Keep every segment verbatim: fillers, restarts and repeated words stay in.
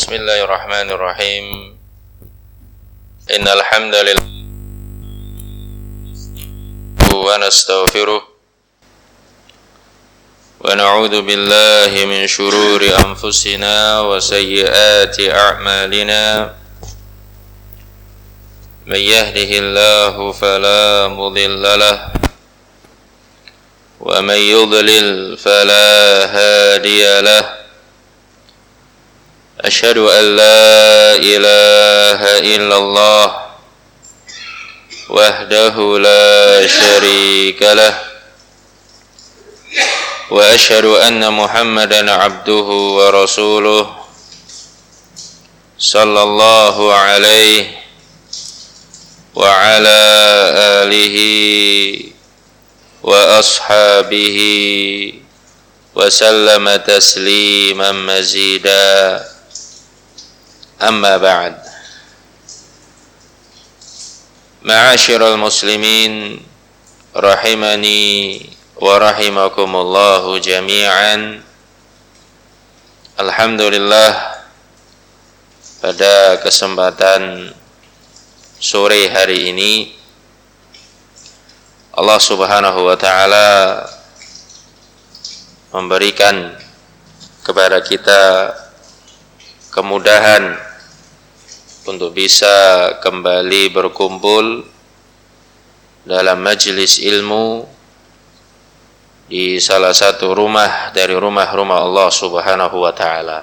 Bismillahirrahmanirrahim. Innal hamdalillah wa nastaghfiruh wa na'udzu billahi min shururi anfusina wa sayyiati a'malina. May yahdihillahu fala mudilla lahu wa may yudlil fala hadiya lahu. Asyhadu an la ilaha illallah wahdahu la syarika lah wa asyhadu anna Muhammadan abduhu wa rasuluh sallallahu alaihi wa ala alihi wa ashabihi wa sallama tasliman mazida. Amma ba'd. Ma'asyiral muslimin rahimani wa rahimakumullahu jami'an. Alhamdulillah, pada kesempatan sore hari ini Allah Subhanahu wa taala memberikan kepada kita kemudahan untuk bisa kembali berkumpul dalam majelis ilmu di salah satu rumah dari rumah-rumah Allah Subhanahu wa taala.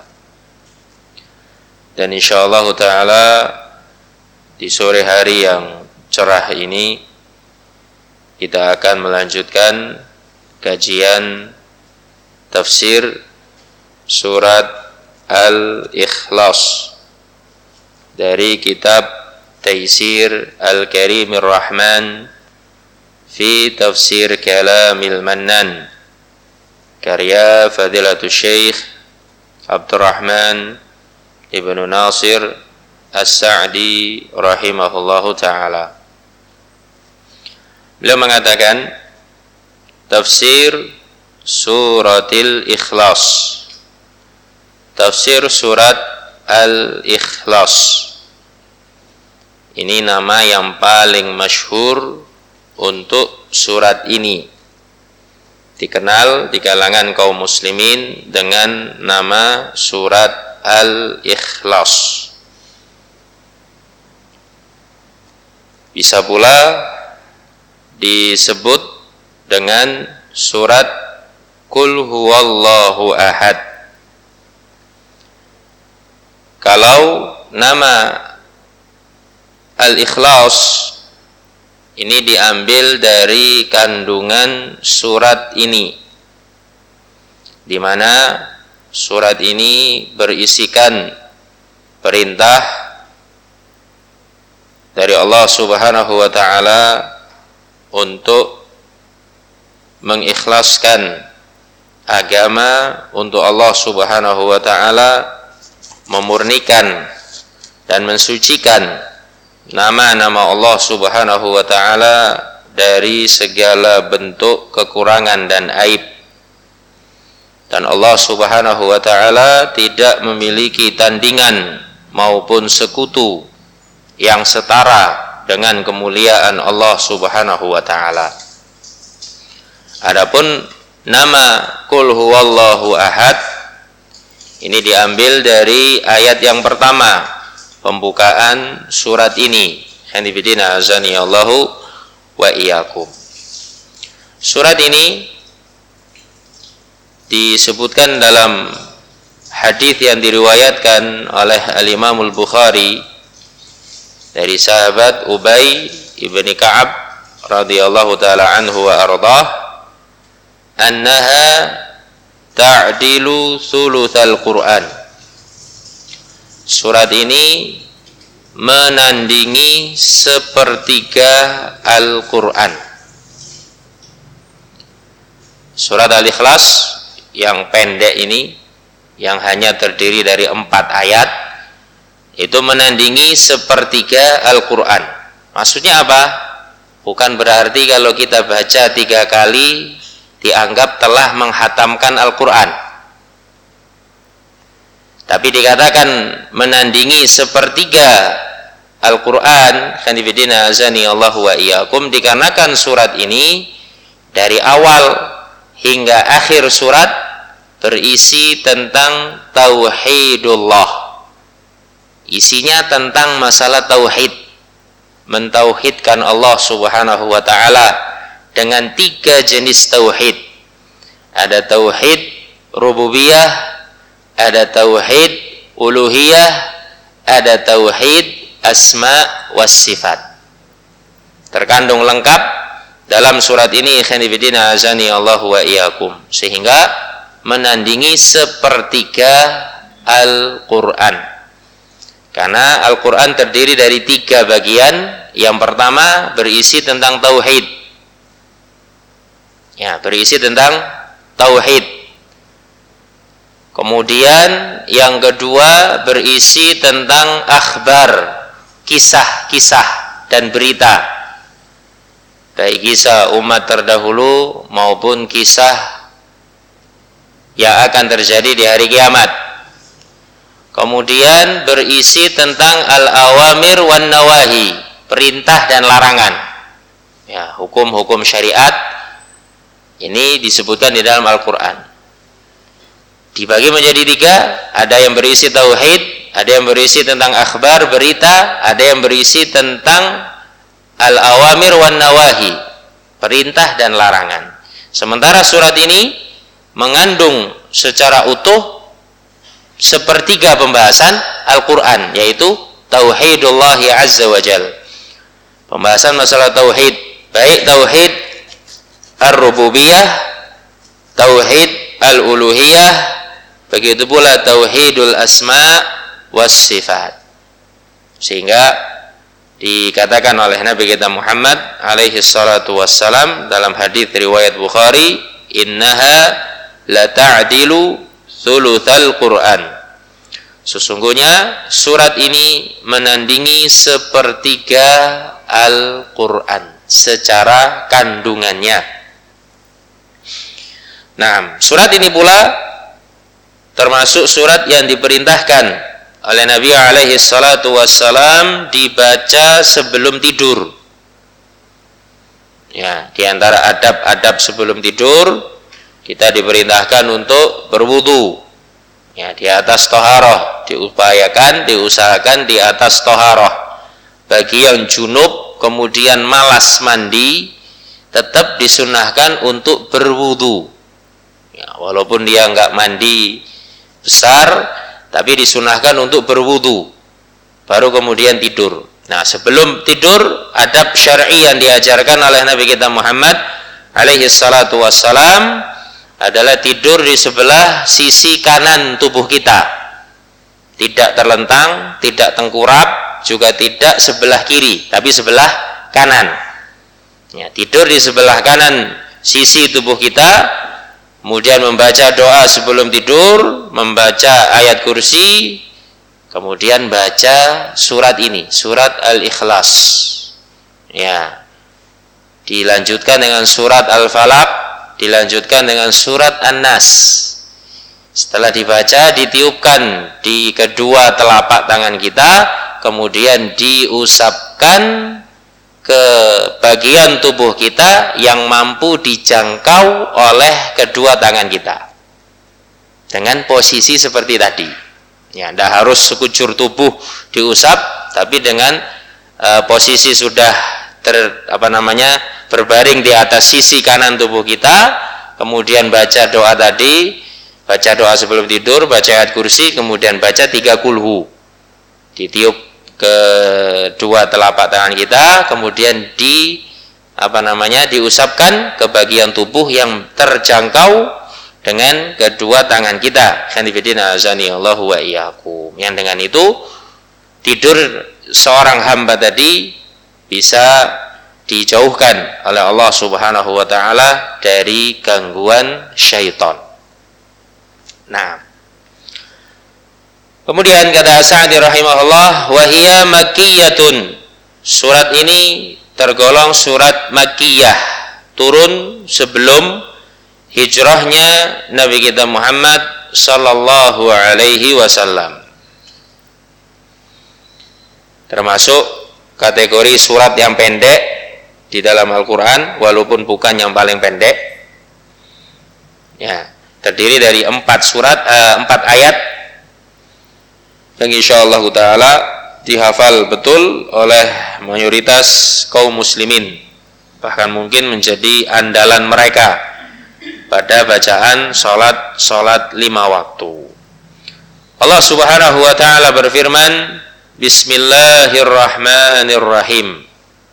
Dan insyaallah taala di sore hari yang cerah ini kita akan melanjutkan kajian tafsir surat Al-Ikhlas dari kitab Taysir Al-Karimir Rahman fi Tafsir Kalamil Mannan karya Fadilatul Syekh Abdurrahman Ibn Nasir As-Sa'di rahimahullahu ta'ala. Beliau mengatakan tafsir suratil Ikhlas, tafsir surat Al-Ikhlas. Ini nama yang paling masyhur untuk surat ini. Dikenal di kalangan kaum muslimin dengan nama surat Al-Ikhlas. Bisa pula disebut dengan surat Qul huwallahu ahad. Kalau nama Al-Ikhlas ini diambil dari kandungan surat ini, di mana surat ini berisikan perintah dari Allah Subhanahu wa taala untuk mengikhlaskan agama untuk Allah Subhanahu wa taala, memurnikan dan mensucikan nama-nama Allah Subhanahu wa taala dari segala bentuk kekurangan dan aib. Dan Allah Subhanahu wa taala tidak memiliki tandingan maupun sekutu yang setara dengan kemuliaan Allah Subhanahu wa taala. Adapun nama Qul huwallahu ahad ini diambil dari ayat yang pertama pembukaan surat ini. Hanifidina azani Allahu wa iyyakum. Surat ini disebutkan dalam hadis yang diriwayatkan oleh Al-Imam Al-Bukhari dari sahabat Ubay ibni Ka'ab radhiyallahu taala anhu wa ardhah, annaha ta'dilu thulutsal Qur'an. Surat ini menandingi sepertiga Al-Qur'an. Surat Al-Ikhlas yang pendek ini, yang hanya terdiri dari empat ayat, itu menandingi sepertiga Al-Qur'an. Maksudnya apa? Bukan berarti kalau kita baca tiga kali dianggap telah menghatamkan Al-Quran. Tapi dikatakan menandingi sepertiga Al-Quran, khanifidina azani Allah wa iyyakum, dikarenakan surat ini dari awal hingga akhir surat berisi tentang tauhidullah. Isinya tentang masalah tauhid, mentauhidkan Allah Subhanahu wa taala dengan tiga jenis tauhid. Ada tauhid rububiyah, ada tauhid uluhiyah, ada tauhid asma was sifat. Terkandung lengkap dalam surat ini, khanifidina azani Allah wa iyyakum, sehingga menandingi sepertiga Al-Quran. Karena Al-Quran terdiri dari tiga bagian. Yang pertama berisi tentang tauhid, ya, berisi tentang tauhid. Kemudian yang kedua berisi tentang akhbar, kisah-kisah dan berita, baik kisah umat terdahulu maupun kisah yang akan terjadi di hari kiamat. Kemudian berisi tentang al-awamir wan nawahi, perintah dan larangan, ya, hukum-hukum syariat. Ini disebutkan di dalam Al-Quran. Dibagi menjadi tiga, ada yang berisi tauhid, ada yang berisi tentang akhbar, berita, ada yang berisi tentang al-awamir wan nawahi, perintah dan larangan. Sementara surat ini mengandung secara utuh sepertiga pembahasan Al-Quran, yaitu tauhidullahi azza wa jal. Pembahasan masalah tauhid, baik tauhid ar-rububiyah, tauhid al-uluhiyah, begitu pula tauhidul asma was sifat. Sehingga dikatakan oleh Nabi kita Muhammad alaihi salatu wassalam dalam hadis riwayat Bukhari, innaha la ta'dilu thuluthal Qur'an. Sesungguhnya surat ini menandingi sepertiga Al-Qur'an secara kandungannya. Nah, surat ini pula termasuk surat yang diperintahkan oleh Nabi alaihi salatu wassalam dibaca sebelum tidur. Ya, di antara adab-adab sebelum tidur kita diperintahkan untuk berwudu. Ya, di atas toharoh, diupayakan, diusahakan di atas toharoh. Bagi yang junub kemudian malas mandi, tetap disunahkan untuk berwudu. Ya, walaupun dia enggak mandi besar, tapi disunahkan untuk berwudu, baru kemudian tidur. Nah, sebelum tidur, adab syar'i yang diajarkan oleh Nabi kita Muhammad alaihi salatu wassalam adalah tidur di sebelah sisi kanan tubuh kita, tidak terlentang, tidak tengkurap, juga tidak sebelah kiri, tapi sebelah kanan. Ya, tidur di sebelah kanan sisi tubuh kita, kemudian membaca doa sebelum tidur, membaca ayat kursi, kemudian baca surat ini, surat Al-Ikhlas. Ya, dilanjutkan dengan surat Al-Falaq, dilanjutkan dengan surat An-Nas. Setelah dibaca, ditiupkan di kedua telapak tangan kita, kemudian diusapkan ke bagian tubuh kita yang mampu dijangkau oleh kedua tangan kita dengan posisi seperti tadi. Ya, tidak harus sekujur tubuh diusap, tapi dengan uh, posisi sudah ter apa namanya berbaring di atas sisi kanan tubuh kita, kemudian baca doa tadi, baca doa sebelum tidur, baca ayat kursi, kemudian baca tiga kulhu, ditiup ke dua telapak tangan kita, kemudian di apa namanya diusapkan ke bagian tubuh yang terjangkau dengan kedua tangan kita. Khanifidina azani Allahu wa iyyakum. Yang dengan itu tidur seorang hamba tadi bisa dijauhkan oleh Allah Subhanahu wa taala dari gangguan syaitan. Nah, kemudian kata Sa'di rahimahullah, wa hiya makkiyatun. Surat ini tergolong surat makkiyah, turun sebelum hijrahnya Nabi kita Muhammad sallallahu alaihi wasallam. Termasuk kategori surat yang pendek di dalam Al-Quran, walaupun bukan yang paling pendek. Ya, terdiri dari empat surat, eh, empat ayat yang insyaallah taala dihafal betul oleh mayoritas kaum muslimin, bahkan mungkin menjadi andalan mereka pada bacaan salat salat lima waktu. Allah Subhanahu wa taala berfirman, Bismillahirrahmanirrahim.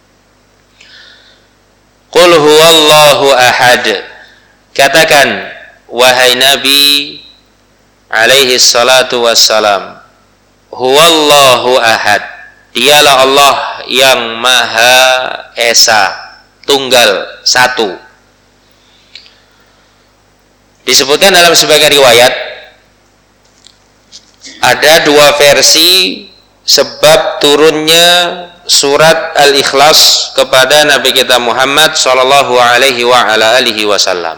Qul huwallahu ahad. Katakan wahai Nabi alaihi salatu wassalam, huwallahu ahad, dialah Allah yang maha esa, tunggal, satu. Disebutkan dalam sebagian riwayat ada dua versi sebab turunnya surat Al-Ikhlas kepada Nabi kita Muhammad sallallahu alaihi wa ala alihi wasallam.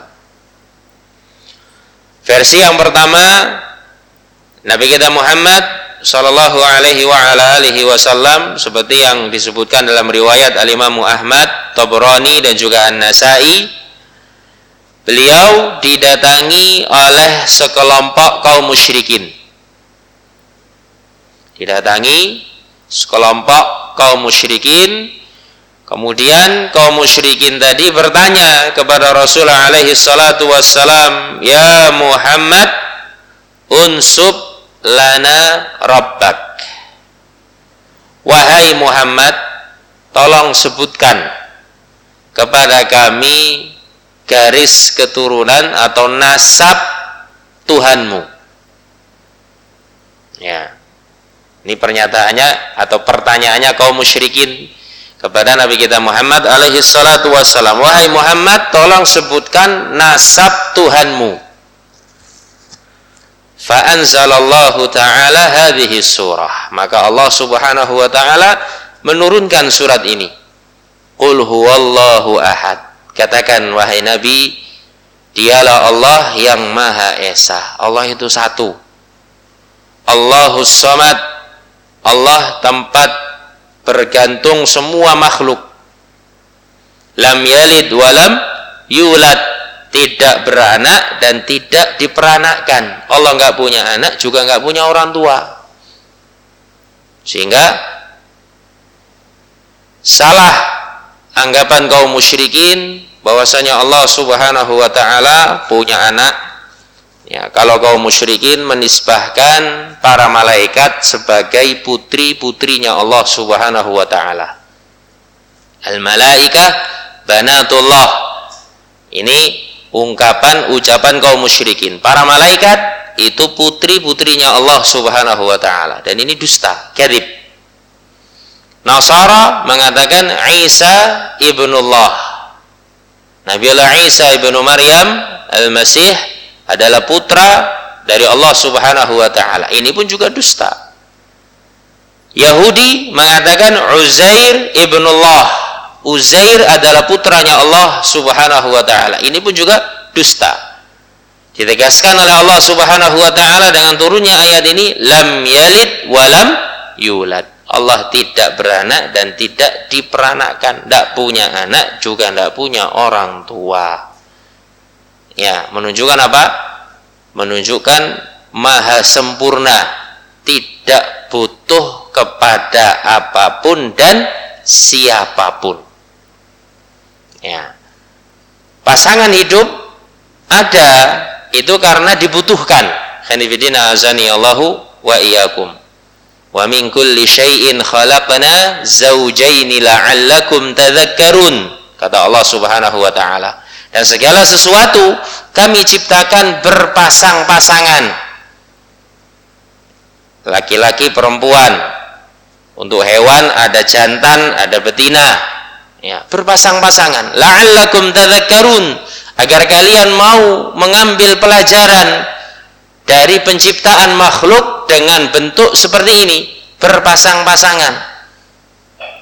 Versi yang pertama, Nabi kita Muhammad sallallahu alaihi wa ala alihi wasallam seperti yang disebutkan dalam riwayat Al-Imam Ahmad, Tabrani dan juga An-Nasai, beliau didatangi oleh sekelompok kaum musyrikin. Didatangi sekelompok kaum musyrikin. Kemudian kaum musyrikin tadi bertanya kepada Rasulullah alaihi salatu wassalam, ya Muhammad, unsub lana rabbak. Wahai Muhammad, tolong sebutkan kepada kami garis keturunan atau nasab Tuhanmu. Ya, ini pernyataannya atau pertanyaannya kaum musyrikin kepada Nabi kita Muhammad alaihi salatu wassalam, wahai Muhammad, tolong sebutkan nasab Tuhanmu. Fa anzalallahu ta'ala hadhihi surah, maka Allah Subhanahu wa ta'ala menurunkan surat ini. Qul huwallahu ahad. Katakan wahai Nabi, dialah Allah yang maha esa. Allah itu satu. Allahus samad, Allah tempat bergantung semua makhluk. Lam yalid walam yulad, tidak beranak dan tidak diperanakkan. Allah enggak punya anak, juga enggak punya orang tua. Sehingga salah anggapan kaum musyrikin bahwasanya Allah Subhanahu wa taala punya anak. Ya, kalau kaum musyrikin menisbahkan para malaikat sebagai putri-putrinya Allah Subhanahu wa taala. Al-malaikah banatullah. Ini ungkapan ucapan kaum musyrikin. Para malaikat itu putri-putrinya Allah Subhanahu wa taala, dan ini dusta, kadzib. Nasara mengatakan Isa ibnullah. Nabiullah Isa ibnu Maryam al-Masih adalah putra dari Allah Subhanahu wa taala. Ini pun juga dusta. Yahudi mengatakan Uzair ibnullah. Uzair adalah putranya Allah Subhanahu wa taala. Ini pun juga dusta. Ditegaskan oleh Allah Subhanahu wa taala dengan turunnya ayat ini, lam yalid walam yulad. Allah tidak beranak dan tidak diperanakkan, tidak punya anak juga tidak punya orang tua. Ya, menunjukkan apa? Menunjukkan maha sempurna, tidak butuh kepada apapun dan siapapun. Ya. Pasangan hidup ada itu karena dibutuhkan. Khanifidina azani Allahu wa iyyakum. Wa min kulli syai'in khalaqna zawjaini la'allakum tadhakkarun, kata Allah Subhanahu wa taala. Dan segala sesuatu kami ciptakan berpasang-pasangan, laki-laki perempuan. Untuk hewan ada jantan, ada betina, ya, berpasang-pasangan. La'allakum tadhakkarun, agar kalian mau mengambil pelajaran dari penciptaan makhluk dengan bentuk seperti ini, berpasang-pasangan.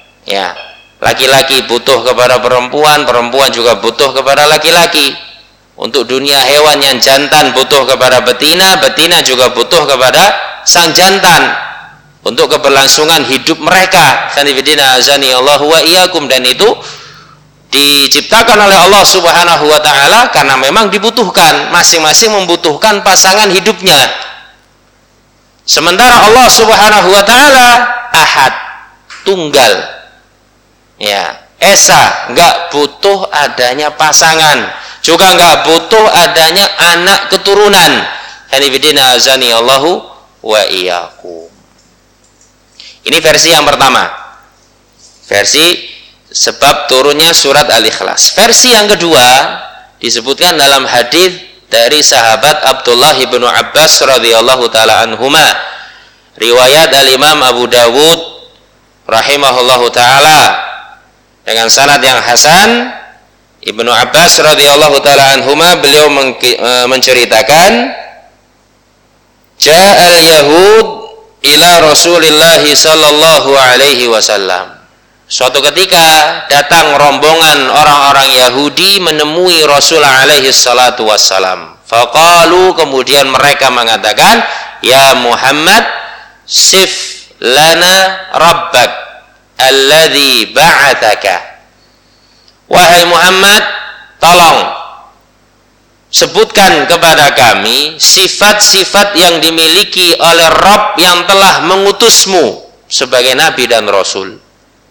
Ya. Laki-laki butuh kepada perempuan, perempuan juga butuh kepada laki-laki. Untuk dunia hewan yang jantan butuh kepada betina, betina juga butuh kepada sang jantan untuk keberlangsungan hidup mereka. Khanifidina azani Allah wa iyyakum, dan itu diciptakan oleh Allah Subhanahu wa taala karena memang dibutuhkan, masing-masing membutuhkan pasangan hidupnya. Sementara Allah Subhanahu wa taala ahad, tunggal. Ya, esa, enggak butuh adanya pasangan, juga enggak butuh adanya anak keturunan. Hanifidina azani Allahu wa iyyakum. Ini versi yang pertama, versi sebab turunnya surat Al-Ikhlas. Versi yang kedua disebutkan dalam hadis dari sahabat Abdullah bin Abbas radhiyallahu taala anhuma, riwayat Al-Imam Abu Dawud rahimahullahu taala dengan sanad yang hasan. Ibnu Abbas radhiyallahu taala anhuma, beliau menceritakan, ja'al yahud ila Rasulillah sallallahu alaihi wasallam. Suatu ketika datang rombongan orang-orang Yahudi menemui Rasul alaihi salatu wassalam. Faqalu, kemudian mereka mengatakan, ya Muhammad, sif lana rabbak alladhi ba'ataka. Wahai Muhammad, tolong sebutkan kepada kami sifat-sifat yang dimiliki oleh Rabb yang telah mengutusmu sebagai Nabi dan Rasul.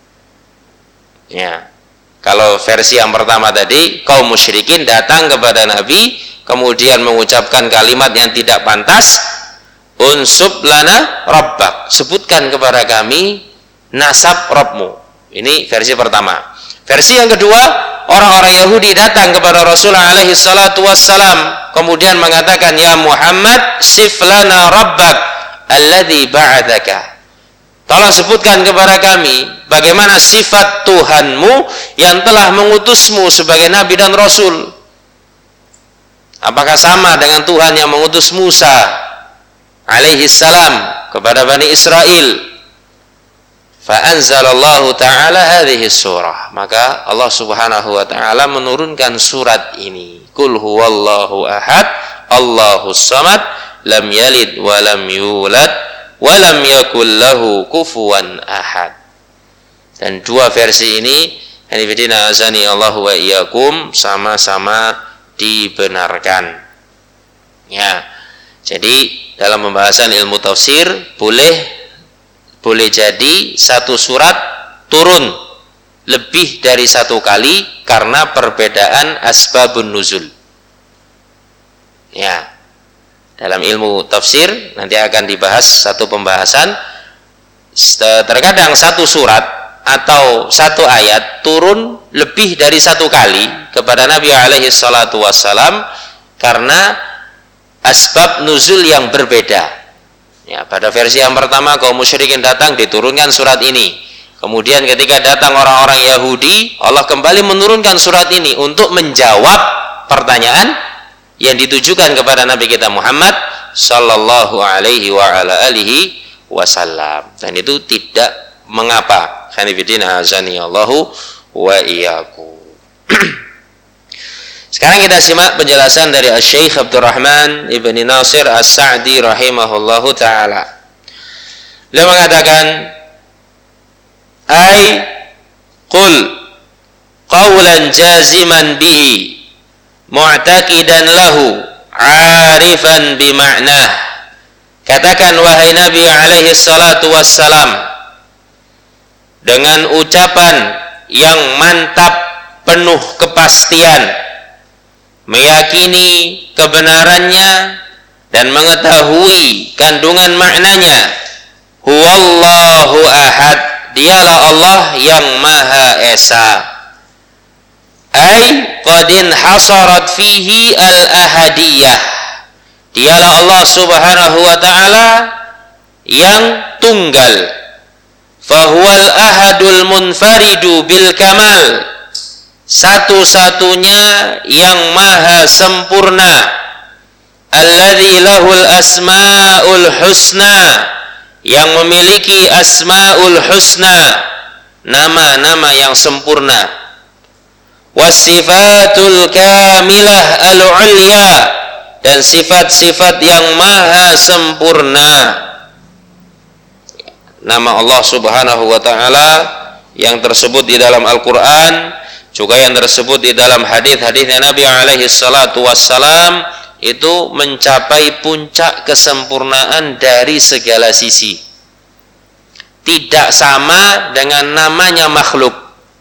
Ya, kalau versi yang pertama tadi, kaum musyrikin datang kepada Nabi kemudian mengucapkan kalimat yang tidak pantas, unsub lana rabbak, sebutkan kepada kami nasab Rabbmu. Ini versi pertama. Versi yang kedua, orang-orang Yahudi datang kepada Rasulullah alaihi salatu wassalam kemudian mengatakan, ya Muhammad, sif lana rabbak alladhi ba'athaka. Tolong sebutkan kepada kami bagaimana sifat Tuhanmu yang telah mengutusmu sebagai Nabi dan Rasul. Apakah sama dengan Tuhan yang mengutus Musa alaihi salam kepada Bani Israel? Fa'anzalallahu ta'ala hadhihi surah. Maka Allah subhanahu wa ta'ala menurunkan surat ini. Qul huwallahu ahad, Allahus samad, lam yalid wa lam yulad, wa lam yakul lahu kufuwan ahad. Dan dua versi ini, hanifidina azani Allahu wa iyyakum, sama-sama dibenarkan. Ya. Jadi dalam pembahasan ilmu tafsir boleh boleh jadi satu surat turun lebih dari satu kali karena perbedaan asbabun nuzul. Ya, dalam ilmu tafsir nanti akan dibahas satu pembahasan. Terkadang satu surat atau satu ayat turun lebih dari satu kali kepada Nabi alaihi salatu wassalam karena asbab nuzul yang berbeda. Ya, pada versi yang pertama kaum musyrikin datang diturunkan surat ini. Kemudian ketika datang orang-orang Yahudi, Allah kembali menurunkan surat ini untuk menjawab pertanyaan yang ditujukan kepada Nabi kita Muhammad sallallahu alaihi wa ala alihi wasallam. Dan itu tidak mengapa. Khanifidina azani Allahu wa iyyakum. Sekarang kita simak penjelasan dari Syekh Abdurrahman Ibn Nasir As-Sa'di rahimahullahu ta'ala. Beliau mengatakan, ay qul qawlan jaziman bihi mu'taqidan lahu arifan bima'nah. Katakan wahai Nabi alaihi salatu wassalam dengan ucapan yang mantap penuh kepastian, meyakini kebenarannya dan mengetahui kandungan maknanya. Huwallahu ahad, dialah Allah yang maha esa. Ay qadin hasarat fihi al-ahadiyah, dialah Allah subhanahu wa ta'ala yang tunggal. Fahuwal ahadul munfaridu bil kamal, satu-satunya yang maha sempurna. Alladzi lahul asmaul husna, yang memiliki asmaul husna, nama-nama yang sempurna. wasifatul kamilah al-ulya, dan sifat-sifat yang maha sempurna. Nama Allah Subhanahu wa taala yang tersebut di dalam Al-Qur'an, juga yang tersebut di dalam hadis-hadisnya Nabi alaihi salatu wassalam, itu mencapai puncak kesempurnaan dari segala sisi. Tidak sama dengan namanya makhluk.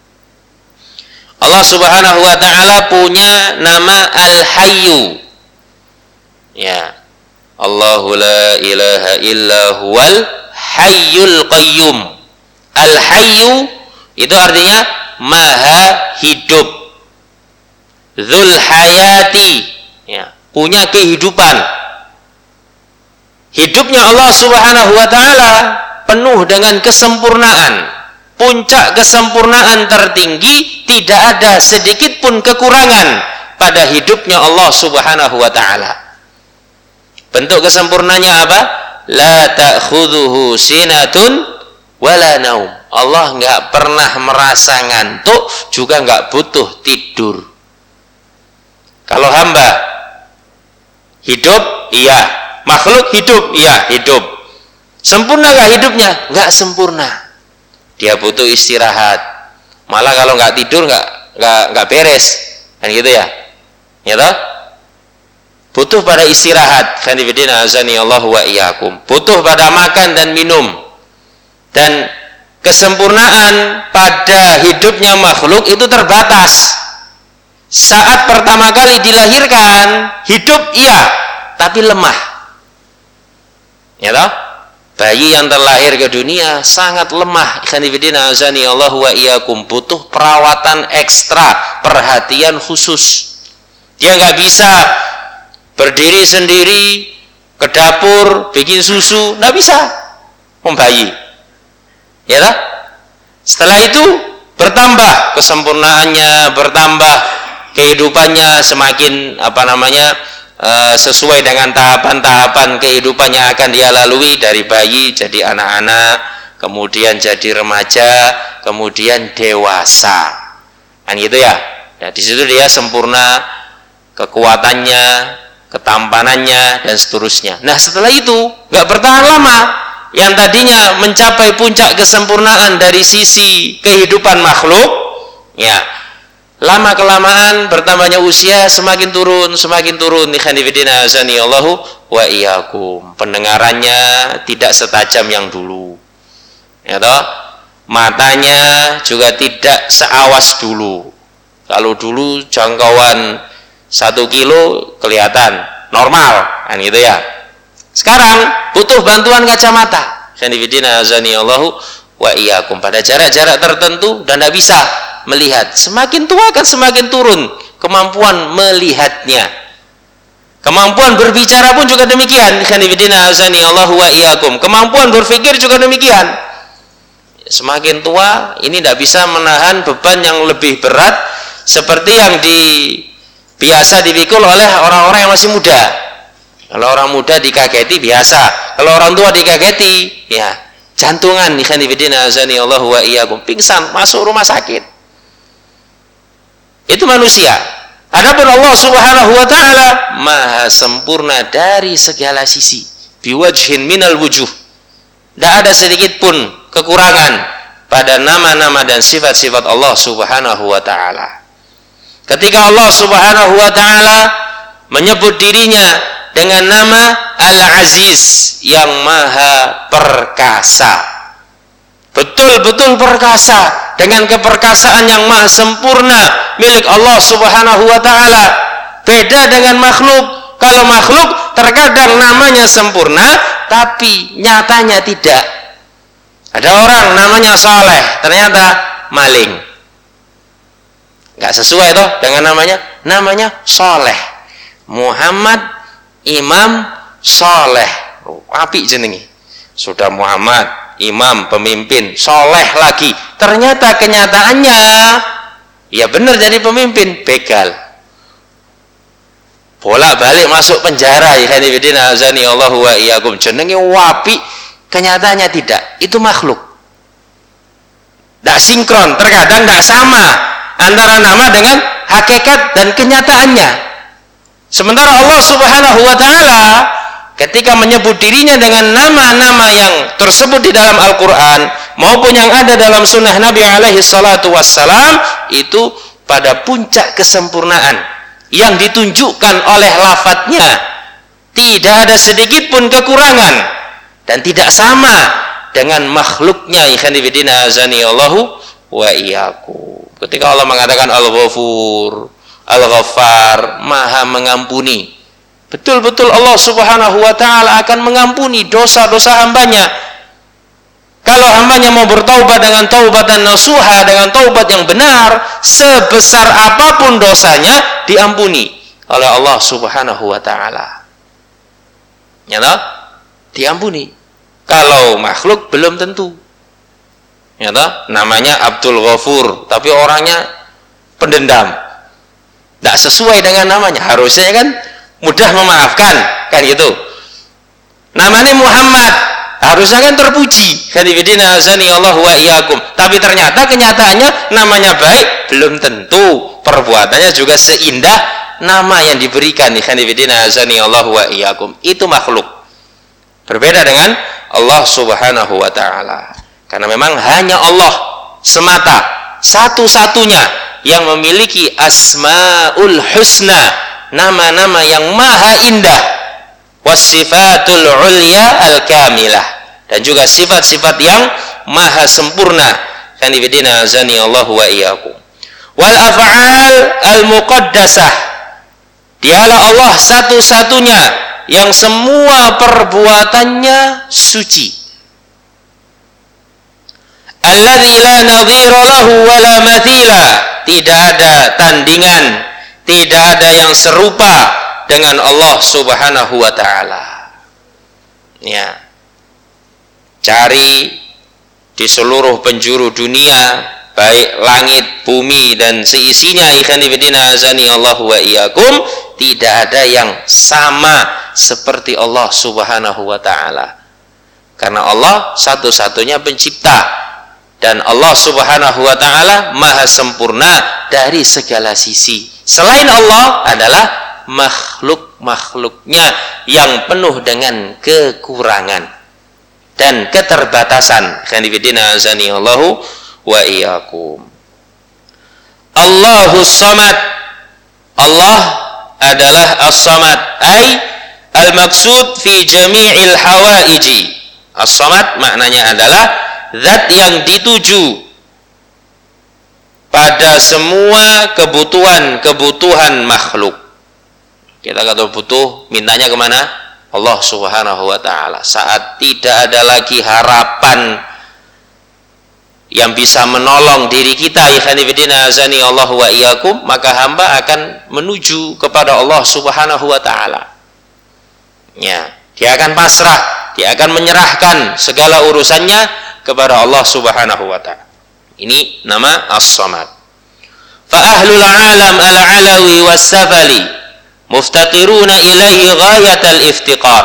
Allah Subhanahu wa taala punya nama Al-Hayyu. Ya. Allahu la ilaha illa huwal hayyul qayyum. Al-Hayyu itu artinya maha hidup. Dzul hayati, ya, punya kehidupan. Hidupnya Allah Subhanahu wa taala penuh dengan kesempurnaan. Puncak kesempurnaan tertinggi, tidak ada sedikit pun kekurangan pada hidupnya Allah Subhanahu wa taala. Bentuk kesempurnanya apa? La ta'khudhuhu sinatun wala naum. Allah enggak pernah merasa ngantuk, juga enggak butuh tidur. Kalau hamba hidup, iya. Makhluk hidup, iya, hidup. Sempurna enggak hidupnya? Enggak sempurna. Dia butuh istirahat. Malah kalau enggak tidur enggak enggak enggak beres. Kan gitu ya? Ya toh? Butuh pada istirahat. Khanifidina azani Allah wa iyyakum. Butuh pada makan dan minum. Dan kesempurnaan pada hidupnya makhluk itu terbatas. Saat pertama kali dilahirkan, hidup iya, tapi lemah. Ya toh? Bayi yang terlahir ke dunia sangat lemah. Khanifidina azani Allah wa iyyakum. Butuh perawatan ekstra, perhatian khusus. Dia nggak bisa berdiri sendiri ke dapur bikin susu, nggak bisa. Membayi, ya lah. Setelah itu bertambah kesempurnaannya, bertambah kehidupannya, semakin apa namanya e, sesuai dengan tahapan-tahapan kehidupannya akan dia lalui, dari bayi jadi anak-anak, kemudian jadi remaja, kemudian dewasa, kan gitu ya. Nah, di situ dia sempurna kekuatannya, ketampanannya, dan seterusnya. Nah, setelah itu nggak bertahan lama. Yang tadinya mencapai puncak kesempurnaan dari sisi kehidupan makhluk, ya, lama kelamaan bertambahnya usia semakin turun, semakin turun. Khanifidina azani Allahu wa iyyakum. Pendengarannya tidak setajam yang dulu, ya toh. Matanya juga tidak seawas dulu. Kalau dulu jangkauan satu kilo kelihatan normal, kan gitu ya. Sekarang butuh bantuan kacamata. Khanifidina azani Allahu wa iyyakum. Pada jarak-jarak tertentu dan tidak bisa melihat. Semakin tua kan semakin turun kemampuan melihatnya. Kemampuan berbicara pun juga demikian. Khanifidina azani Allahu wa iyyakum. Kemampuan berpikir juga demikian. Semakin tua ini tidak bisa menahan beban yang lebih berat seperti yang di biasa dipikul oleh orang-orang yang masih muda. Kalau orang muda dikageti biasa, kalau orang tua dikageti, ya jantungan. Khanifidina azani Allahu wa iyyakum, pingsan, masuk rumah sakit. Itu manusia. Adapun Allah Subhanahu wa taala maha sempurna dari segala sisi. Biwajhin minal wujuh. Tidak ada sedikit pun kekurangan pada nama-nama dan sifat-sifat Allah Subhanahu wa taala. Ketika Allah Subhanahu wa taala menyebut dirinya dengan nama Al-Aziz, yang maha perkasa, betul-betul perkasa, dengan keperkasaan yang maha sempurna milik Allah Subhanahu wa taala. Beda dengan makhluk. Kalau makhluk terkadang namanya sempurna tapi nyatanya tidak. Ada orang namanya Saleh, ternyata maling. Nggak sesuai toh dengan namanya. Namanya Saleh. Muhammad Imam Saleh. Oh, api jenengi. Sudah Muhammad, imam, pemimpin, soleh lagi. Ternyata kenyataannya ya benar jadi pemimpin, begal. Bolak-balik masuk penjara. Khanifidina azani Allahu wa iyyakum. Jenenge wapi, kenyataannya tidak. Itu makhluk. Tidak sinkron, terkadang tidak sama antara nama dengan hakikat dan kenyataannya. Sementara Allah Subhanahu wa taala ketika menyebut dirinya dengan nama-nama yang tersebut di dalam Al-Qur'an maupun yang ada dalam sunnah Nabi alaihi salatu wassalam, itu pada puncak kesempurnaan yang ditunjukkan oleh lafadznya, tidak ada sedikit pun kekurangan dan tidak sama dengan makhluknya. Ikhwan fillah azani Allahu wa iyyakum. Ketika Allah mengatakan Al-Ghafur, Al-Ghaffar, Maha mengampuni, betul-betul Allah Subhanahu wa taala akan mengampuni dosa-dosa hambanya. Kalau hambanya mau bertaubat dengan taubatan nasuha, dengan taubat yang benar, sebesar apapun dosanya diampuni oleh Allah Subhanahu wa taala. Ya toh? Diampuni. Kalau makhluk belum tentu. Ya toh? Namanya Abdul Ghafur, tapi orangnya pendendam. Tidak sesuai dengan namanya. Harusnya kan mudah memaafkan, kan gitu. Namanya Muhammad, harusnya kan terpuji. Khadifidina azani Allah wa iyyakum. Tapi ternyata kenyataannya namanya baik, belum tentu perbuatannya juga seindah nama yang diberikan. Khadifidina azani Allah wa iyyakum. Itu makhluk. Berbeda dengan Allah Subhanahu wa taala. Karena memang hanya Allah semata, satu-satunya yang memiliki asmaul husna, nama-nama yang maha indah, wasifatul ulya al-kamilah, dan juga sifat-sifat yang maha sempurna. Kan ibadina azani Allah wa iyyakum. Wal af'al al-muqaddasah, dialah Allah satu-satunya yang semua perbuatannya suci. Alladzi la nadhira lahu wa la mathila, tidak ada tandingan, tidak ada yang serupa dengan Allah Subhanahu wa taala. Ya. Cari di seluruh penjuru dunia, baik langit, bumi dan seisinya, ikhwan fillah azani Allah wa iyyakum, tidak ada yang sama seperti Allah Subhanahu wa taala. Karena Allah satu-satunya pencipta. Dan Allah Subhanahu wa taala maha sempurna dari segala sisi. Selain Allah adalah makhluk-makhluknya yang penuh dengan kekurangan dan keterbatasan. Khanifidina azani Allahu wa iyyakum. Allahus Samad, Allah adalah As-Samad, ay al-maqsud fi jami'il hawaiji. As-Samad maknanya adalah zat yang dituju pada semua kebutuhan-kebutuhan makhluk. Kita kata butuh, mintanya kemana? Allah Subhanahu wa ta'ala. Saat tidak ada lagi harapan yang bisa menolong diri kita, ikhwanifidina azani Allah wa iyyakum, maka hamba akan menuju kepada Allah Subhanahu wa ta'ala. Ya, dia akan pasrah, dia akan menyerahkan segala urusannya kepada Allah Subhanahu wa ta'ala. Ini nama As-Samad. Fa ahlul alam al-alawi was-safali muftatiruna ilaihi ghayatal iftiqar.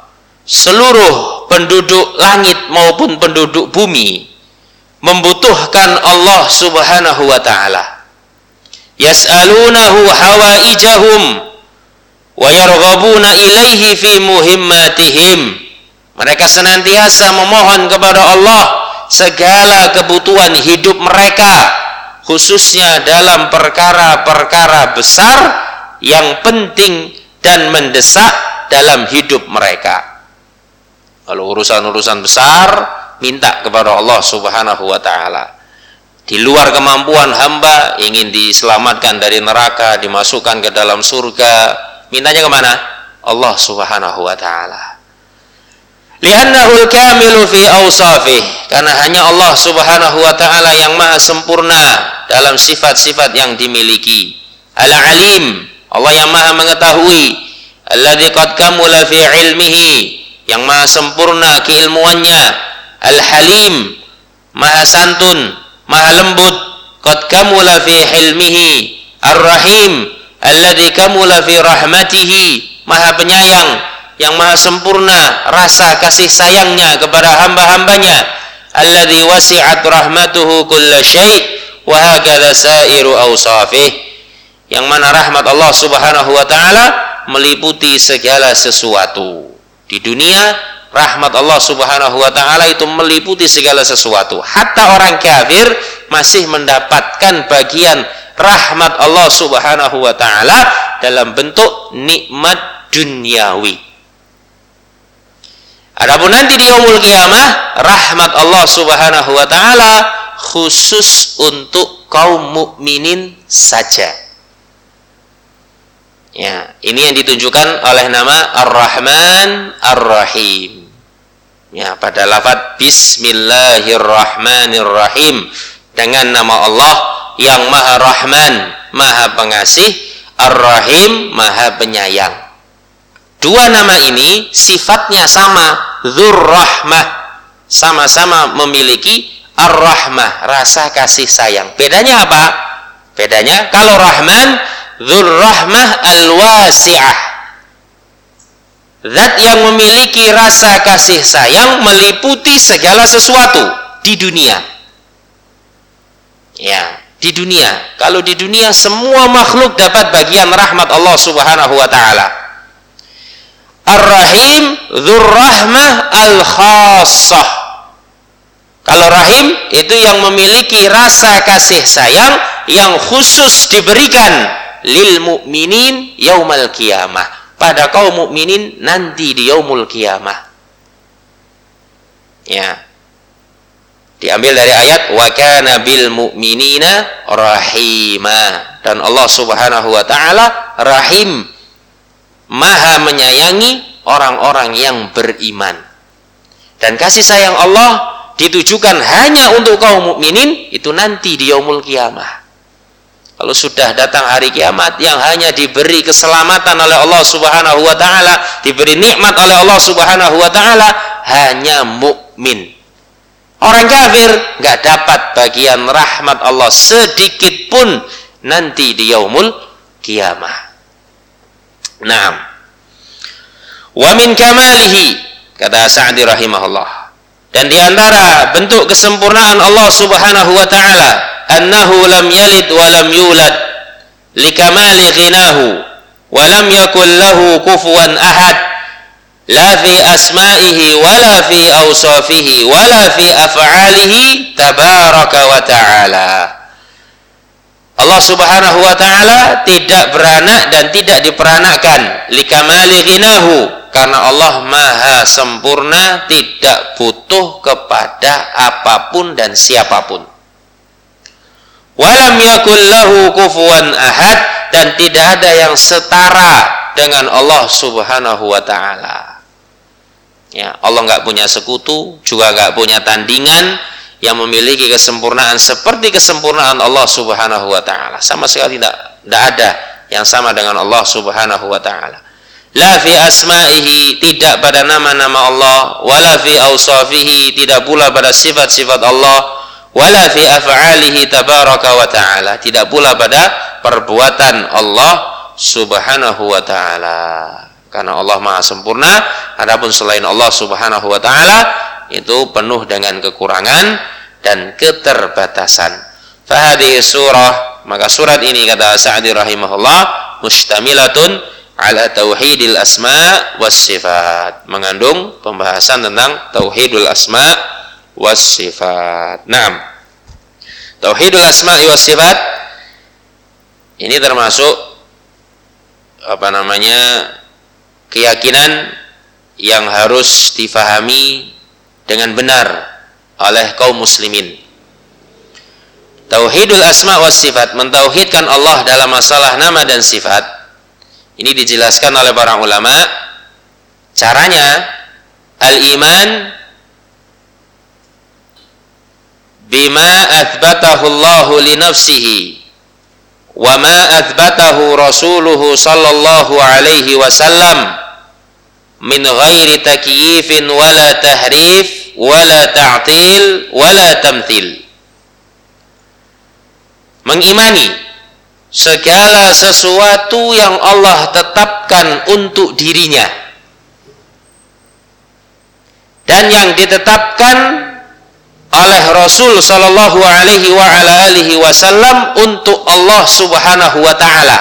Seluruh penduduk langit maupun penduduk bumi membutuhkan Allah Subhanahu wa ta'ala. Yas'alunahu hawaijahum wa yarghabuna ilaihi fi muhimmatihim. Mereka senantiasa memohon kepada Allah segala kebutuhan hidup mereka, khususnya dalam perkara-perkara besar yang penting dan mendesak dalam hidup mereka. Kalau urusan-urusan besar, minta kepada Allah Subhanahu wa ta'ala. Di luar kemampuan hamba, ingin diselamatkan dari neraka, dimasukkan ke dalam surga, mintanya kemana? Allah Subhanahu wa ta'ala. Li'annahu al-kamilu fi awsafih, karena hanya Allah Subhanahu wa ta'ala yang maha sempurna dalam sifat-sifat yang dimiliki. Al-alim, Allah yang maha mengetahui. Alladzi qad kamula fi ilmihi, yang maha sempurna keilmuannya. Al-halim, maha santun, maha lembut. Qad kamula fi hilmihi. Ar-rahim, alladzi kamula fi rahmatihi, maha penyayang yang maha sempurna rasa kasih sayangnya kepada hamba-hambanya. Alladzi wasi'at rahmatuhu kulla syai' wa hakadha sairu awsafih, yang mana rahmat Allah Subhanahu wa taala meliputi segala sesuatu. Di dunia rahmat Allah Subhanahu wa taala itu meliputi segala sesuatu. Hatta orang kafir masih mendapatkan bagian rahmat Allah Subhanahu wa taala dalam bentuk nikmat duniawi. Adapun nanti di yaumul qiyamah, rahmat Allah Subhanahu wa taala khusus untuk kaum mukminin saja. Ya, ini yang ditunjukkan oleh nama Ar-Rahman Ar-Rahim. Ya, pada lafaz Bismillahirrahmanirrahim, dengan nama Allah yang Maha Rahman, Maha Pengasih, Ar-Rahim, Maha Penyayang. Dua nama ini sifatnya sama, Dzur-Rahmah, sama-sama memiliki Ar-Rahmah, rasa kasih sayang. Bedanya apa? Bedanya, kalau Rahman, Dzur-Rahmah Al-Wasi'ah, zat yang memiliki rasa kasih sayang meliputi segala sesuatu di dunia. Ya, di dunia. Kalau di dunia semua makhluk dapat bagian rahmat Allah Subhanahu wa taala. Ar-Rahim Dzur-Rahmah Al-Khassah. Kalau Rahim itu yang memiliki rasa kasih sayang yang khusus diberikan lil mu'minin yaumal qiyamah, pada kaum mukminin nanti di yaumul qiyamah. Ya. Diambil dari ayat wa kana bil mu'minina rahima, dan Allah Subhanahu wa taala Rahim, Maha menyayangi orang-orang yang beriman. Dan kasih sayang Allah ditujukan hanya untuk kaum mukminin itu nanti di yaumul qiyamah. Kalau sudah datang hari kiamat yang hanya diberi keselamatan oleh Allah Subhanahu wa taala, diberi nikmat oleh Allah Subhanahu wa taala hanya mukmin. Orang kafir nggak dapat bagian rahmat Allah sedikit pun nanti di yaumul qiyamah. Naam. Wa min kamalihi, kata Sa'di rahimahullah, dan di antara bentuk kesempurnaan Allah Subhanahu wa taala, annahu lam yalid wa lam yulad likamali ghinahu wa lam yakul lahu kufuwan ahad, la fi asma'ihi wa la fi awsafihi wa la fi af'alihi tabaraka wa ta'ala. Allah Subhanahu wa taala tidak beranak dan tidak diperanakkan, likamali ghinahu, karena Allah Maha sempurna, tidak butuh kepada apapun dan siapapun. Walam yakul lahu kufuwan ahad, dan tidak ada yang setara dengan Allah Subhanahu wa taala. Ya, Allah enggak punya sekutu, juga enggak punya tandingan yang memiliki kesempurnaan seperti kesempurnaan Allah Subhanahu wa taala. Sama sekali tidak tidak ada yang sama dengan Allah Subhanahu wa taala. La fi asma'ihi, tidak pada nama-nama Allah, wala fi awsafihi, tidak pula pada sifat-sifat Allah, wala fi af'alihi tabaraka wa ta'ala, tidak pula pada perbuatan Allah Subhanahu wa ta'ala. Karena Allah Maha sempurna, adapun selain Allah Subhanahu wa ta'ala itu penuh dengan kekurangan dan keterbatasan. Fahadhihi surah, maka surat ini kata Sa'di rahimahullah, mustamilatun ala tauhidil asma was sifat, mengandung pembahasan tentang tauhidul asma was sifat. Naam. Tauhidul asma was sifat ini termasuk apa namanya keyakinan yang harus difahami dengan benar oleh kaum muslimin. Tauhidul asma was sifat, mentauhidkan Allah dalam masalah nama dan sifat. Ini dijelaskan oleh para ulama. Caranya, al-iman bima athbatahu Allahu li nafsihi wa ma athbatahu rasuluhu sallallahu alaihi wasallam min ghairi takyifin wala tahrif wala ta'til wala tamthil. Mengimani segala sesuatu yang Allah tetapkan untuk dirinya dan yang ditetapkan oleh Rasul sallallahu alaihi wa ala alihi wasallam untuk Allah Subhanahu wa taala.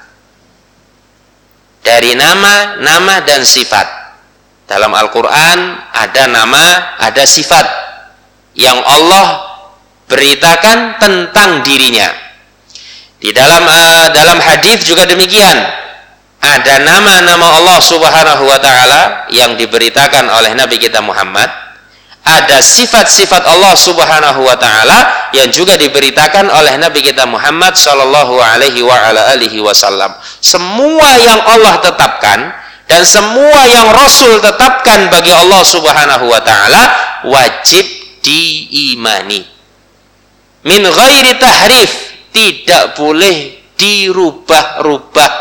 Dari nama, nama dan sifat. Dalam Al-Qur'an ada nama, ada sifat yang Allah beritakan tentang dirinya. Di dalam uh, dalam hadis juga demikian. Ada nama-nama Allah Subhanahu wa taala yang diberitakan oleh Nabi kita Muhammad. Ada sifat-sifat Allah Subhanahu wa taala yang juga diberitakan oleh Nabi kita Muhammad sallallahu alaihi wa ala alihi wasallam. Semua yang Allah tetapkan dan semua yang Rasul tetapkan bagi Allah Subhanahu wa taala wajib diimani. Min ghairi tahrif, tidak boleh dirubah-rubah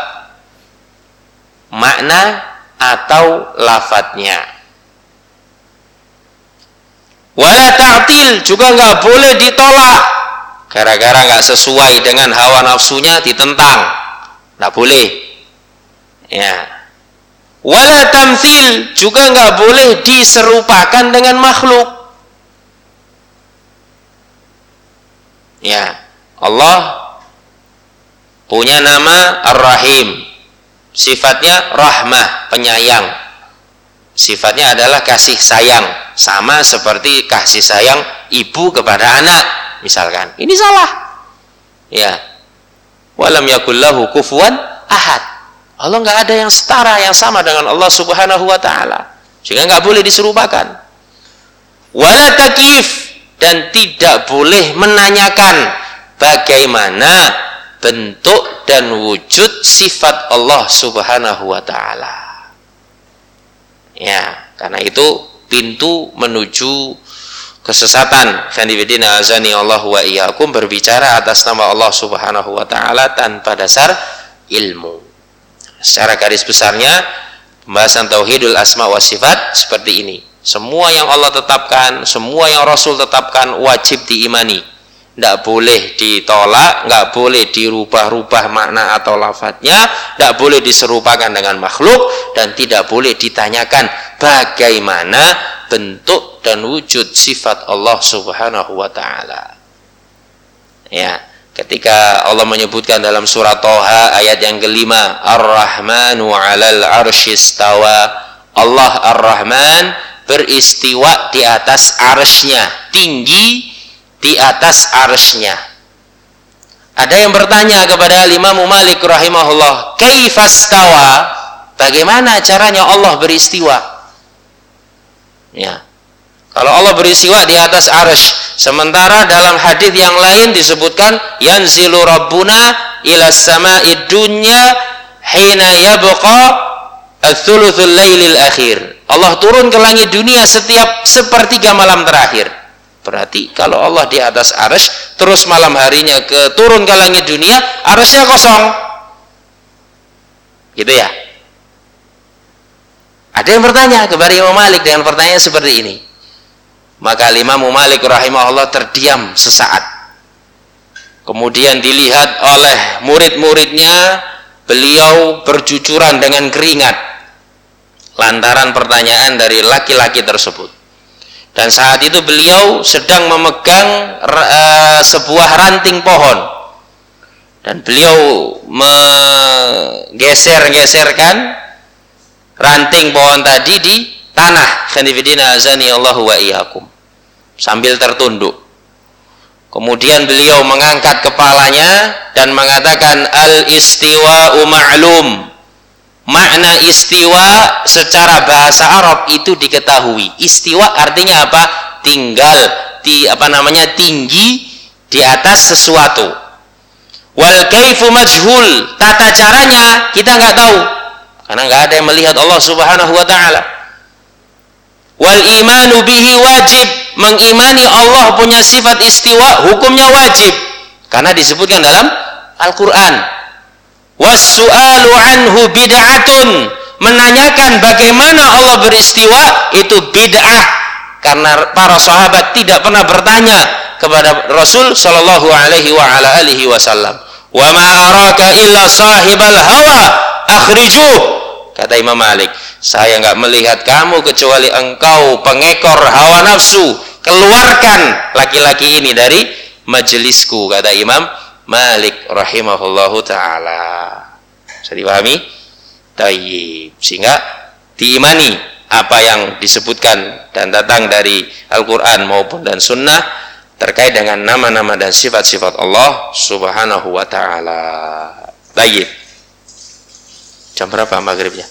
makna atau lafadznya. Wala ta'til, juga nggak boleh ditolak gara-gara nggak sesuai dengan hawa nafsunya, ditentang, nggak boleh. Ya. Wala tamtsil, juga nggak boleh diserupakan dengan makhluk. Ya, Allah punya nama Ar-Rahim, sifatnya rahmah, penyayang. Sifatnya adalah kasih sayang, sama seperti kasih sayang ibu kepada anak, misalkan. Ini salah. Ya. Walam yakul lahu kufuwan ahad. Allah nggak ada yang setara, yang sama dengan Allah Subhanahu wa taala. Sehingga nggak boleh diserupakan. Wala takyif, dan tidak boleh menanyakan bagaimana bentuk dan wujud sifat Allah Subhanahu wa taala. Ya, karena itu pintu menuju kesesatan. Khanifidina azani Allah wa iyyakum, berbicara atas nama Allah Subhanahu wa taala tanpa dasar ilmu. Secara garis besarnya pembahasan tauhidul asma wa sifat seperti ini. Semua yang Allah tetapkan, semua yang Rasul tetapkan wajib diimani. Tidak boleh ditolak, nggak boleh dirubah-rubah makna atau lafadznya, tidak boleh diserupakan dengan makhluk, dan tidak boleh ditanyakan bagaimana bentuk dan wujud sifat Allah Subhanahu wa taala. Ya, ketika Allah menyebutkan dalam surat Thaha ayat yang kelima, Ar-Rahmanu 'alal 'arsy istawa, Allah Ar-Rahman beristiwa di atas arsy-Nya, tinggi di atas arsy-Nya. Ada yang bertanya kepada Imam Malik rahimahullah, kaifastawa, bagaimana caranya Allah beristiwa? Ya. Kalau Allah beristiwa di atas arsy, sementara dalam hadis yang lain disebutkan yanzilu rabbuna ila sama'id dunya hina yabqa ats-tsulutsul lailil akhir. Allah turun ke langit dunia setiap sepertiga malam terakhir. Berarti kalau Allah di atas arsy, terus malam harinya ke turun ke langit dunia, arsy-nya kosong. Gitu ya. Ada yang bertanya kepada Imam Malik dengan pertanyaan seperti ini. Maka Imam Malik rahimahullah terdiam sesaat. Kemudian dilihat oleh murid-muridnya, beliau berjujuran dengan keringat lantaran pertanyaan dari laki-laki tersebut. Dan saat itu beliau sedang memegang uh, sebuah ranting pohon, dan beliau menggeser-geserkan ranting pohon tadi di tanah. Khanifidina azani Allahu wa iyyakum, sambil tertunduk. Kemudian beliau mengangkat kepalanya dan mengatakan, al-istiwa'u ma'lum. Makna istiwa secara bahasa Arab itu diketahui. Istiwa artinya apa? Tinggal di apa namanya tinggi di atas sesuatu. Wal kaifu majhul, tata caranya kita nggak tahu karena nggak ada yang melihat Allah Subhanahu wa taala. Wal imanu bihi wajib, mengimani Allah punya sifat istiwa hukumnya wajib karena disebutkan dalam Al-Qur'an. Wassu'alu anhu bid'atun, menanyakan bagaimana Allah beristiwa itu bid'ah, karena para sahabat tidak pernah bertanya kepada Rasul sallallahu alaihi wa ala alihi wasallam. Wa ma araka illa sahibal hawa akhrijuh, kata Imam Malik, saya enggak melihat kamu kecuali engkau pengekor hawa nafsu, keluarkan laki-laki ini dari majelisku, kata Imam Malik rahimahullahu ta'ala. Bisa dipahami? Tayyib. Sehingga diimani apa yang disebutkan dan datang dari Al-Quran maupun dan Sunnah terkait dengan nama-nama dan sifat-sifat Allah subhanahu wa ta'ala. Tayyib. Jam berapa maghribnya?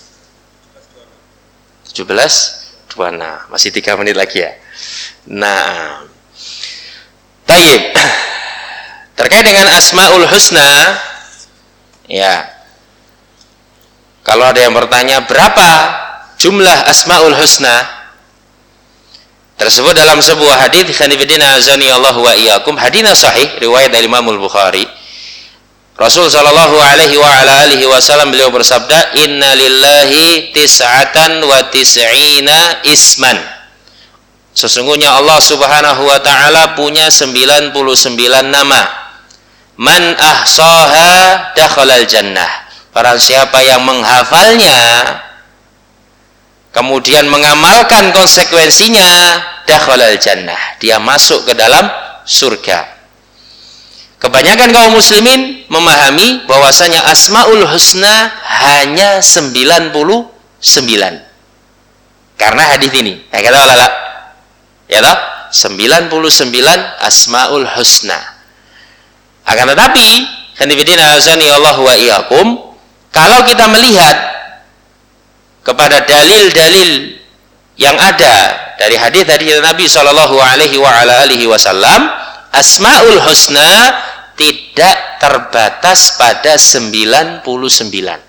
tujuh belas dua puluh enam. Masih tiga menit lagi ya. Nah, tayyib. Terkait dengan Asmaul Husna, ya, kalau ada yang bertanya berapa jumlah Asmaul Husna tersebut dalam sebuah hadis, khanifidina azani Allah wa iyyakum, hadits sahih riwayat dari Imam Al-Bukhari. Rasul sallallahu alaihi wa ala alihi wasallam beliau bersabda, inna lillahi tis'atan wa tis'ina isman. Sesungguhnya Allah subhanahu wa ta'ala punya sembilan puluh sembilan nama. Man ahsaha dakhalal jannah. Barang siapa yang menghafalnya kemudian mengamalkan konsekuensinya, dakhalal jannah, dia masuk ke dalam surga. Kebanyakan kaum muslimin memahami bahwasanya Asmaul Husna hanya sembilan puluh sembilan. Karena hadis ini, ya kata Allah, ya toh, sembilan puluh sembilan Asmaul Husna. Akan tetapi, khanifidina azani Allah wa iyyakum, kalau kita melihat kepada dalil-dalil yang ada dari hadis-hadis Nabi sallallahu alaihi wa ala alihi wasallam, Asmaul Husna tidak terbatas pada sembilan puluh sembilan.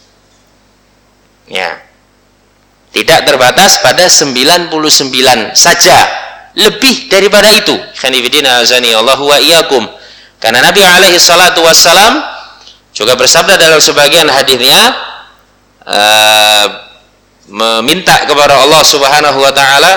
Ya. Tidak terbatas pada sembilan puluh sembilan saja. Lebih daripada itu. Khanifidina azani Allahu wa iyyakum. Karena Nabi alaihi salatu wassalam juga bersabda dalam sebagian hadisnya, uh, meminta kepada Allah subhanahu wa ta'ala,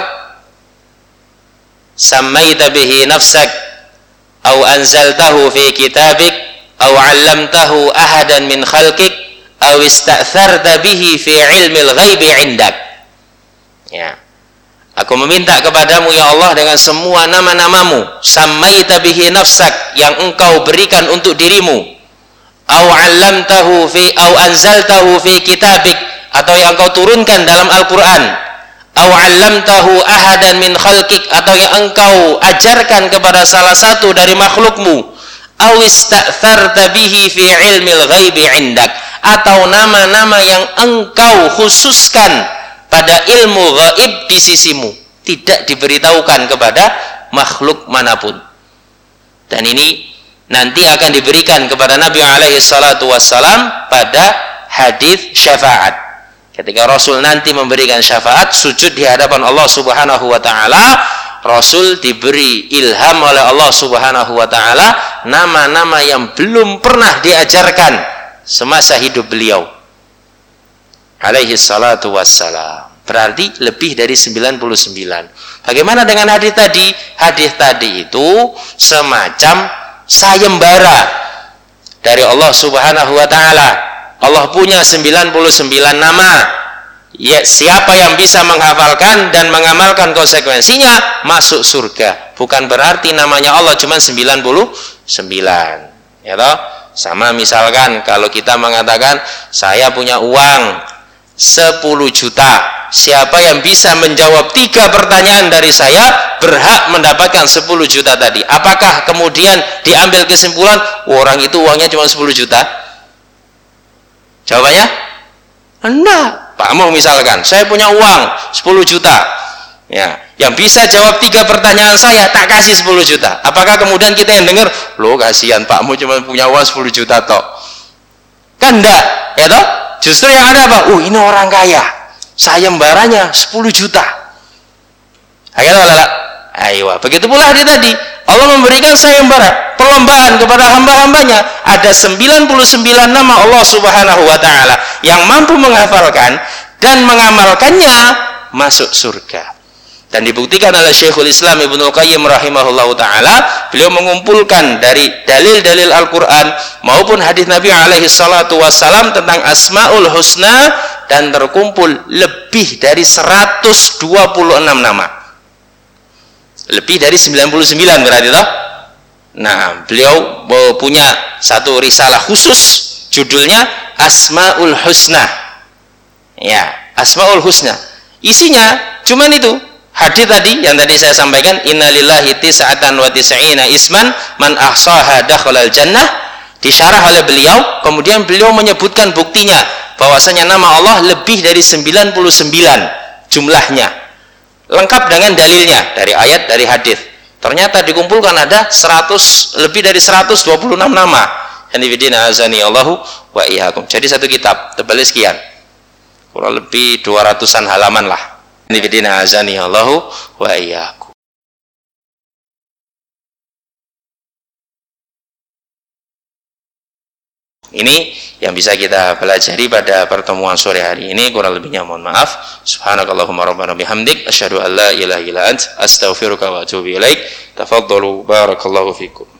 sammaita bihi nafsak au anzaltahu fi kitabik au 'allamtahu ahadan min khalqik au ista'tharta bihi fi ilmil ghaibi 'indak. Ya. Aku meminta kepadamu ya Allah dengan semua nama-namamu, sammaita bihi nafsak, yang engkau berikan untuk dirimu, au 'allamtahu fi au anzaltahu fi kitabik, atau yang engkau turunkan dalam Al-Qur'an, au 'allamtahu ahadan min khalqik, atau yang engkau ajarkan kepada salah satu dari makhlukmu, au ista'tharta bihi fi ilmil ghaibi 'indak, atau nama-nama yang engkau khususkan pada ilmu gaib di sisimu, tidak diberitahukan kepada makhluk manapun. Dan ini nanti akan diberikan kepada Nabi alaihi salatu wassalam pada hadis syafaat. Ketika Rasul nanti memberikan syafaat, sujud di hadapan Allah subhanahu wa ta'ala, Rasul diberi ilham oleh Allah subhanahu wa ta'ala nama-nama yang belum pernah diajarkan semasa hidup beliau alaihi salatu wassalam. Berarti lebih dari sembilan puluh sembilan. Bagaimana dengan hadis tadi? Hadis tadi itu semacam sayembara dari Allah subhanahu wa ta'ala. Allah punya sembilan puluh sembilan nama. Ya, siapa yang bisa menghafalkan dan mengamalkan konsekuensinya, masuk surga. Bukan berarti namanya Allah cuma sembilan puluh sembilan. Ya toh? Sama misalkan kalau kita mengatakan saya punya uang sepuluh juta. Siapa yang bisa menjawab tiga pertanyaan dari saya berhak mendapatkan sepuluh juta tadi. Apakah kemudian diambil kesimpulan orang itu uangnya cuma sepuluh juta? Jawabannya enggak. Pak Mo misalkan, saya punya uang sepuluh juta. Ya, yang bisa jawab tiga pertanyaan saya tak kasih sepuluh juta. Apakah kemudian kita yang dengar, loh kasihan Pak Mo cuma punya uang sepuluh juta toh? Kan enggak, ya toh? Justru yang ada apa? Oh, ini orang kaya. Sayembaranya sepuluh juta. Ayo, ayo. Begitu pula hadis tadi. Allah memberikan sayembara, perlombaan kepada hamba-hambanya. Ada sembilan puluh sembilan nama Allah subhanahu wa ta'ala yang mampu menghafalkan dan mengamalkannya masuk surga. Dan dibuktikan oleh Syekhul Islam Ibnu Qayyim rahimahullahu ta'ala, beliau mengumpulkan dari dalil-dalil Al-Quran maupun hadis Nabi alaihi salatu wassalam tentang Asmaul Husna, dan terkumpul lebih dari seratus dua puluh enam nama. Lebih dari sembilan puluh sembilan berarti toh. Nah, beliau punya satu risalah khusus judulnya Asmaul Husna. Ya, Asmaul Husna. Isinya cuman itu hadis tadi yang tadi saya sampaikan, innalillahi tis'atan wa tis'ina isman man ahsaha dakhalal jannah, disyarah oleh beliau. Kemudian beliau menyebutkan buktinya bahwasanya nama Allah lebih dari sembilan puluh sembilan jumlahnya, lengkap dengan dalilnya dari ayat, dari hadis. Ternyata dikumpulkan ada seratus, lebih dari seratus dua puluh enam nama. Hanifidina azani Allahu wa iyyakum. Jadi satu kitab tebalnya sekian, kurang lebih dua ratusan halaman lah. Hanifidina azani Allahu wa iyyakum. Ini yang bisa kita pelajari pada pertemuan sore hari ini. Kurang lebihnya mohon maaf. Subhanakallahumma rabbana bihamdik asyhadu an la ilaha illa ant astaghfiruka wa atubu ilaik. Tafaddalu barakallahu fikum.